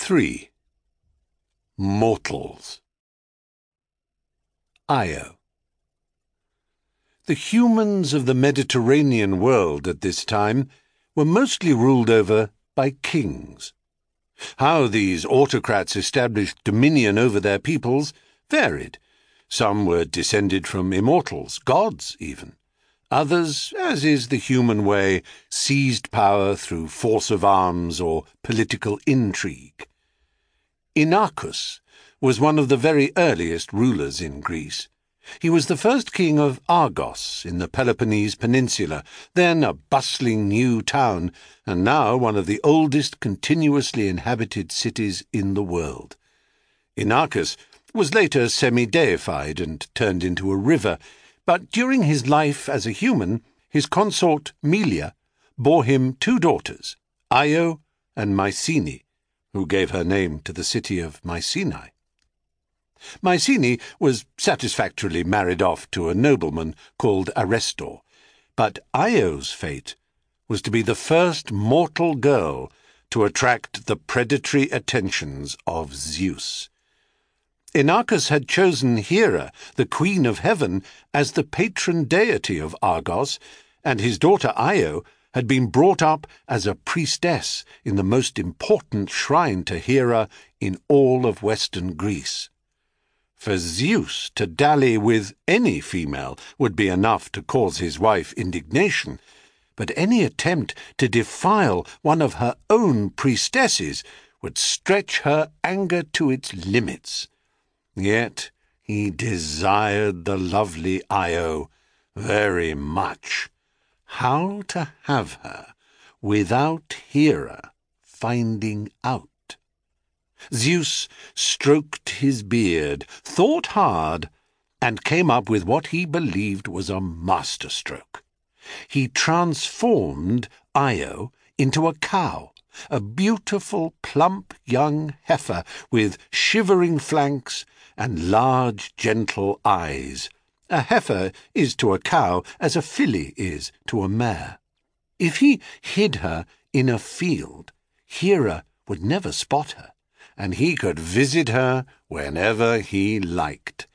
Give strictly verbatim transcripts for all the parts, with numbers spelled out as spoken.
three. Mortals. Io. The humans of the Mediterranean world at this time were mostly ruled over by kings. How these autocrats established dominion over their peoples varied. Some were descended from immortals, gods even. Others, as is the human way, seized power through force of arms or political intrigue. Inachus was one of the very earliest rulers in Greece. He was the first king of Argos in the Peloponnese Peninsula, then a bustling new town, and now one of the oldest continuously inhabited cities in the world. Inachus was later semi-deified and turned into a river, but during his life as a human, his consort Melia bore him two daughters, Io and Mycenae, who gave her name to the city of Mycenae. Mycenae was satisfactorily married off to a nobleman called Arestor, but Io's fate was to be the first mortal girl to attract the predatory attentions of Zeus. Inachus had chosen Hera, the queen of heaven, as the patron deity of Argos, and his daughter Io had been brought up as a priestess in the most important shrine to Hera in all of western Greece. For Zeus to dally with any female would be enough to cause his wife indignation, but any attempt to defile one of her own priestesses would stretch her anger to its limits. Yet he desired the lovely Io very much. How to have her without Hera finding out? Zeus stroked his beard, thought hard, and came up with what he believed was a masterstroke. He transformed Io into a cow, a beautiful, plump young heifer with shivering flanks and large, gentle eyes. A heifer is to a cow as a filly is to a mare. If he hid her in a field, Hera would never spot her, and he could visit her whenever he liked.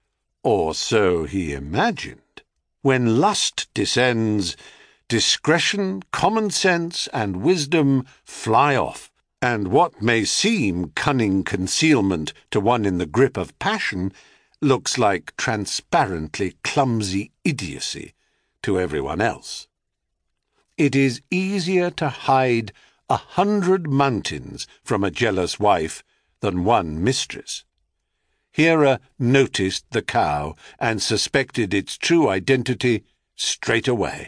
Or so he imagined. When lust descends, discretion, common sense, and wisdom fly off, and what may seem cunning concealment to one in the grip of passion looks like transparently clumsy idiocy to everyone else. It is easier to hide a hundred mountains from a jealous wife than one mistress. Hera noticed the cow and suspected its true identity straight away.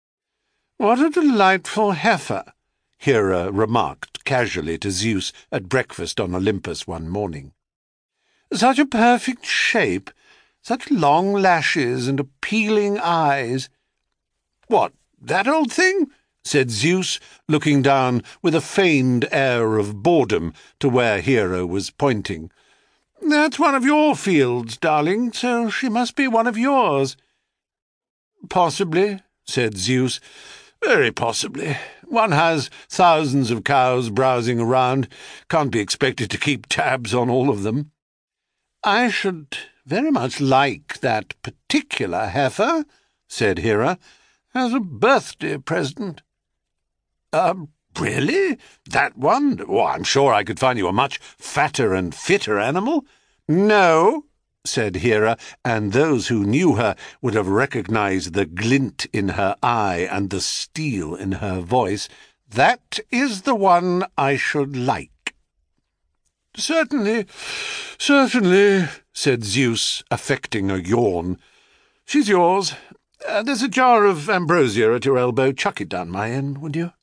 "What a delightful heifer," Hera remarked casually to Zeus at breakfast on Olympus one morning. "Such a perfect shape, such long lashes and appealing eyes." "What, that old thing?" said Zeus, looking down with a feigned air of boredom to where Hera was pointing. "That's one of your fields, darling, so she must be one of yours." "Possibly," said Zeus. "Very possibly. One has thousands of cows browsing around. Can't be expected to keep tabs on all of them." "I should very much like that particular heifer," said Hera, "as a birthday present." Uh, really? That one? Oh, I'm sure I could find you a much fatter and fitter animal." "No," said Hera, and those who knew her would have recognized the glint in her eye and the steel in her voice. "That is the one I should like." "Certainly, certainly," said Zeus, affecting a yawn. "She's yours. Uh, there's a jar of ambrosia at your elbow. Chuck it down my end, would you?"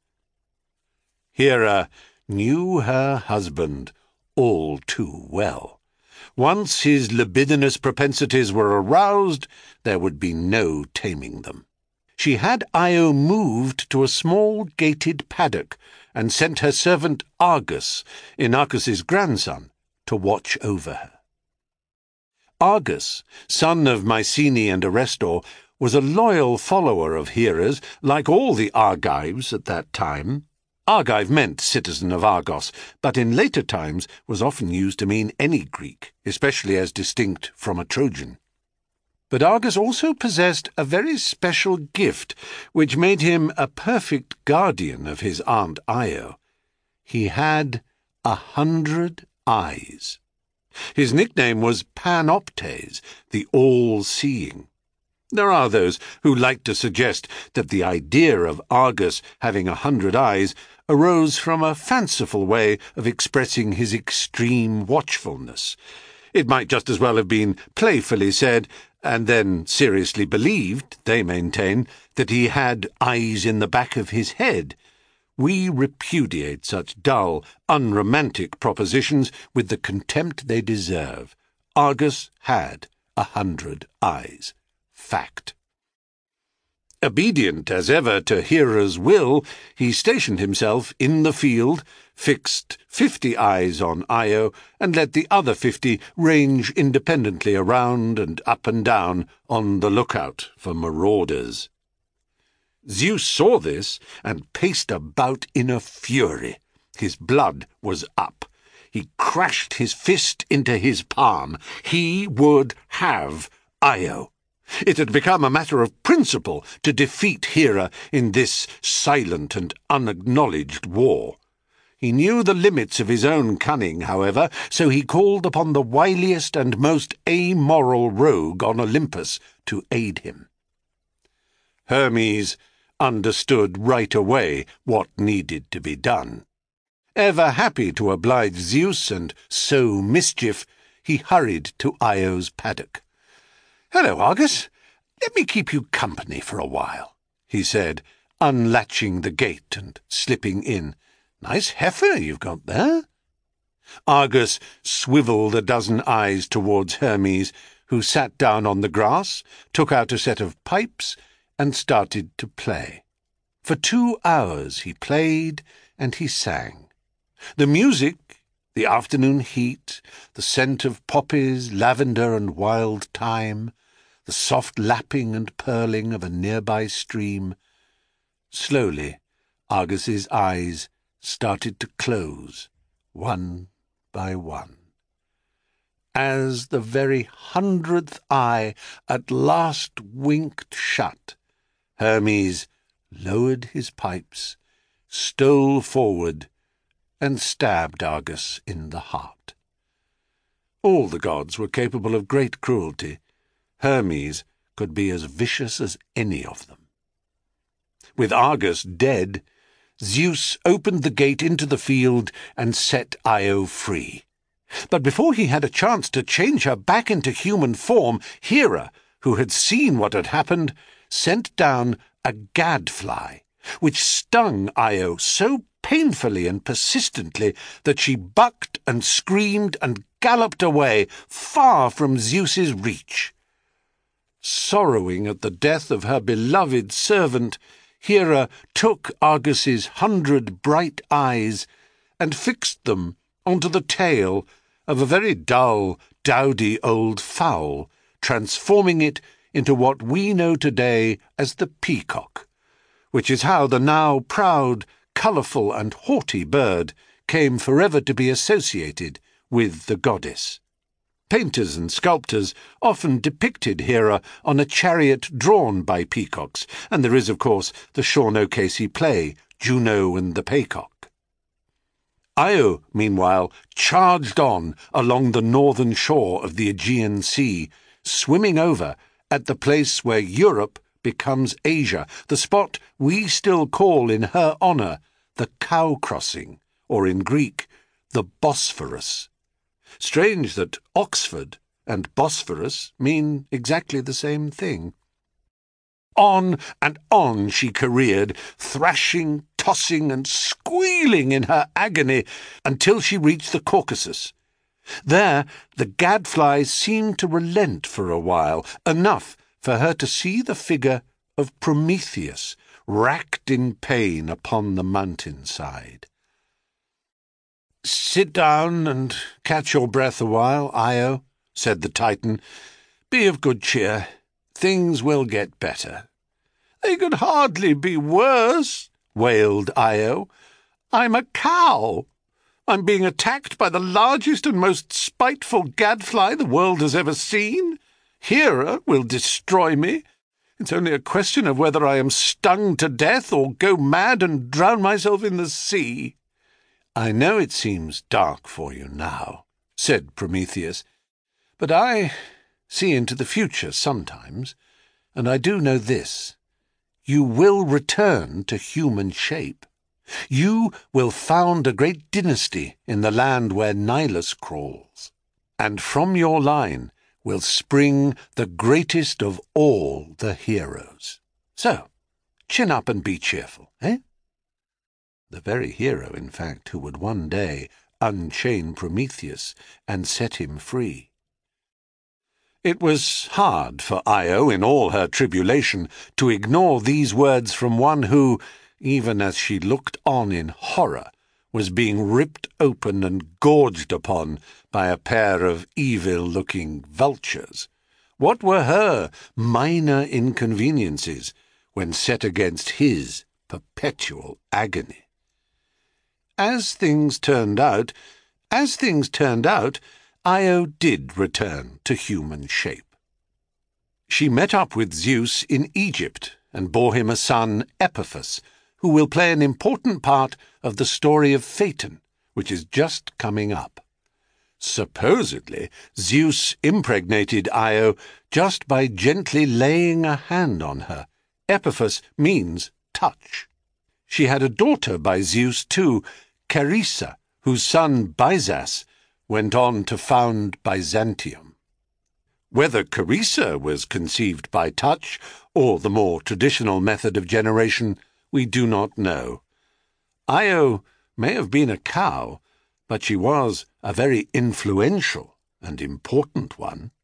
Hera knew her husband all too well. Once his libidinous propensities were aroused, there would be no taming them. She had Io moved to a small gated paddock and sent her servant Argus, Inachus's grandson, to watch over her. Argus, son of Mycenae and Arestor, was a loyal follower of Hera's, like all the Argives at that time. Argive meant citizen of Argos, but in later times was often used to mean any Greek, especially as distinct from a Trojan. But Argus also possessed a very special gift, which made him a perfect guardian of his aunt Io. He had a hundred eyes. His nickname was Panoptes, the all-seeing. There are those who like to suggest that the idea of Argus having a hundred eyes arose from a fanciful way of expressing his extreme watchfulness. It might just as well have been playfully said, and then seriously believed, they maintain, that he had eyes in the back of his head. We repudiate such dull, unromantic propositions with the contempt they deserve. Argus had a hundred eyes. Fact. Obedient as ever to Hera's will, he stationed himself in the field, fixed fifty eyes on Io, and let the other fifty range independently around and up and down on the lookout for marauders. Zeus saw this and paced about in a fury. His blood was up. He crashed his fist into his palm. He would have Io. It had become a matter of principle to defeat Hera in this silent and unacknowledged war. He knew the limits of his own cunning, however, so he called upon the wiliest and most amoral rogue on Olympus to aid him. Hermes understood right away what needed to be done. Ever happy to oblige Zeus and sow mischief, he hurried to Io's paddock. "Hello, Argus. Let me keep you company for a while," he said, unlatching the gate and slipping in. "Nice heifer you've got there." Argus swivelled a dozen eyes towards Hermes, who sat down on the grass, took out a set of pipes, and started to play. For two hours he played and he sang. The music, the afternoon heat, the scent of poppies, lavender and wild thyme, the soft lapping and purling of a nearby stream. Slowly, Argus's eyes started to close, one by one. As the very hundredth eye at last winked shut, Hermes lowered his pipes, stole forward, and stabbed Argus in the heart. All the gods were capable of great cruelty. Hermes could be as vicious as any of them. With Argus dead, Zeus opened the gate into the field and set Io free. But before he had a chance to change her back into human form, Hera, who had seen what had happened, sent down a gadfly, which stung Io so painfully and persistently that she bucked and screamed and galloped away, far from Zeus's reach. Sorrowing at the death of her beloved servant, Hera took Argus's hundred bright eyes and fixed them onto the tail of a very dull, dowdy old fowl, transforming it into what we know today as the peacock, which is how the now proud, colourful and haughty bird came forever to be associated with the goddess. Painters and sculptors often depicted Hera on a chariot drawn by peacocks, and there is, of course, the Sean O'Casey play, Juno and the Paycock. Io, meanwhile, charged on along the northern shore of the Aegean Sea, swimming over at the place where Europe becomes Asia, the spot we still call in her honour the Cow Crossing, or in Greek, the Bosphorus. Strange that Oxford and Bosphorus mean exactly the same thing. On and on she careered, thrashing, tossing and squealing in her agony until she reached the Caucasus. There the gadfly seemed to relent for a while, enough for her to see the figure of Prometheus racked in pain upon the mountainside. "Sit down and catch your breath a while, Io," said the Titan. "Be of good cheer. Things will get better." "They could hardly be worse," wailed Io. I'm a cow. I'm being attacked by the largest and most spiteful gadfly the world has ever seen. Hera will destroy me. It's only a question of whether I am stung to death or go mad and drown myself in the sea." "I know it seems dark for you now," said Prometheus, "but I see into the future sometimes, and I do know this. You will return to human shape. You will found a great dynasty in the land where Nilus crawls, and from your line will spring the greatest of all the heroes. So, chin up and be cheerful, eh?" The very hero, in fact, who would one day unchain Prometheus and set him free. It was hard for Io, in all her tribulation, to ignore these words from one who, even as she looked on in horror, was being ripped open and gorged upon by a pair of evil-looking vultures. What were her minor inconveniences when set against his perpetual agony? As things turned out, as things turned out, Io did return to human shape. She met up with Zeus in Egypt and bore him a son, Epiphus, who will play an important part of the story of Phaeton, which is just coming up. Supposedly, Zeus impregnated Io just by gently laying a hand on her. Epiphus means touch. She had a daughter by Zeus too, Charissa, whose son Byzas went on to found Byzantium. Whether Charissa was conceived by touch or the more traditional method of generation, we do not know. Io may have been a cow, but she was a very influential and important one.